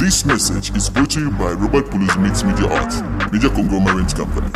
This message is brought to you by Robert Polo's Mix Media Art, Media Conglomerate Company.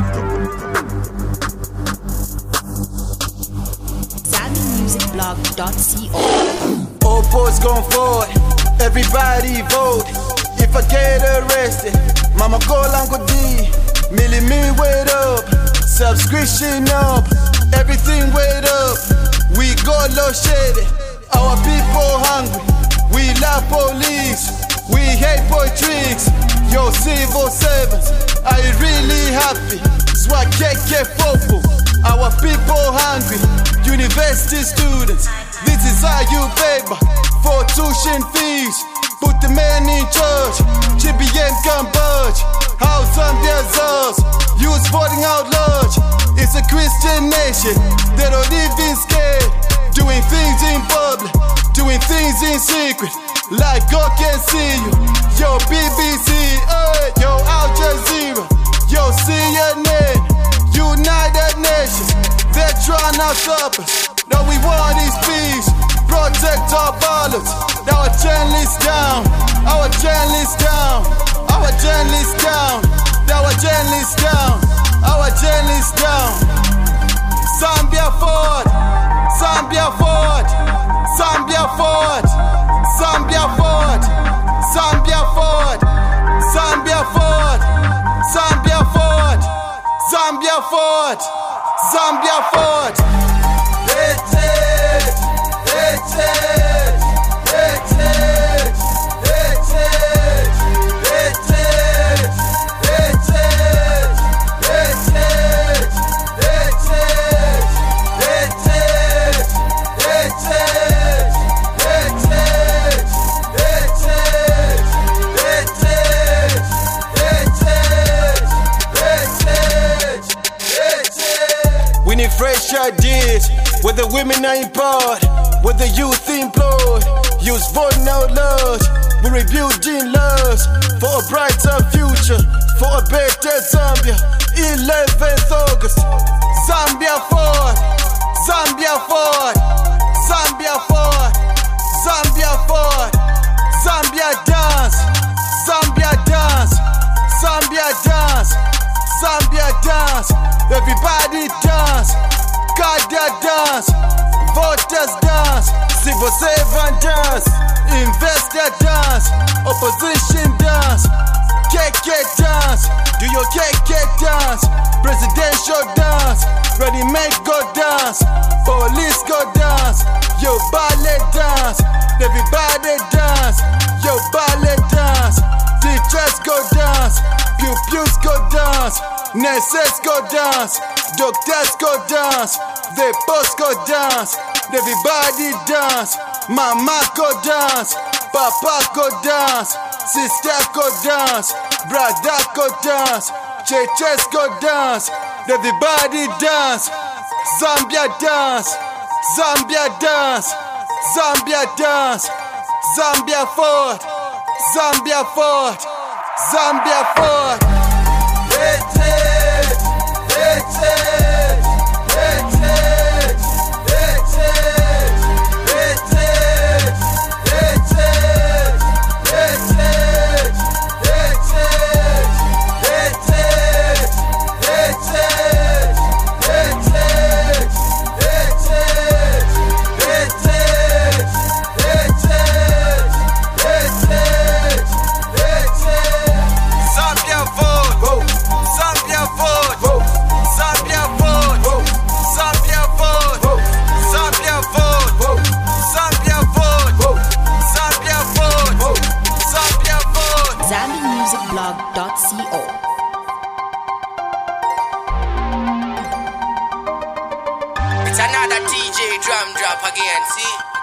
ZambianMusicBlog.co. All boys going forward, everybody vote. If I get arrested, mama call Uncle D. Millie me wait up, subscription up, everything wait up. We go low shaded, our people hungry. We love police, we hate boy tricks. Yo, civil servants, are you really happy? Swag KK football, our people hungry. University students, this is how you pay for tuition fees. Put the man in charge, GBM can budge. How Zambia's us, youth voting out large. It's a Christian nation, they don't even scared. Doing things in public, doing things in secret, like God can see you. Yo BBC, yo Al Jazeera, yo CNN, United Nations. They're trying to stop us. All we want is peace. Protect our ballots. Our channel is down. Our channel is down. Our channel is down. Our channel is down. Our channel is down. Zambia forward. Zambia forward. Zambia forward. Zambia forward. Zambia forward. Zambia forward. Zambia forward. Zambia forward. Zambia forward. We need fresh ideas, where the women are empowered, where the youth employed. Use voting out loud, we're rebuilding laws for a brighter future, for a better Zambia. 11th August, Zambia forward, Zambia forward, Zambia forward, Zambia forward, Zambia dance, Zambia dance, Zambia dance, Zambia dance, everybody dance, Kada dance, voters dance, civil servant dance, investor dance, opposition dance, KK dance, do your KK dance, presidential dance, ready make go dance, police go dance, yo ballet dance, everybody dance, yo ballet dance, teachers go dance, pew-pews go dance, nurses go dance, doctors go dance, the boss go dance, everybody dance, mama go dance, papa go dance, sister go dance, brother go dance, churches go dance, everybody dance, Zambia dance, Zambia dance, Zambia dance, Zambia forward, Zambia forward, Zambia forward. ZambianMusicBlog.co. It's another TJ drum drop again, see?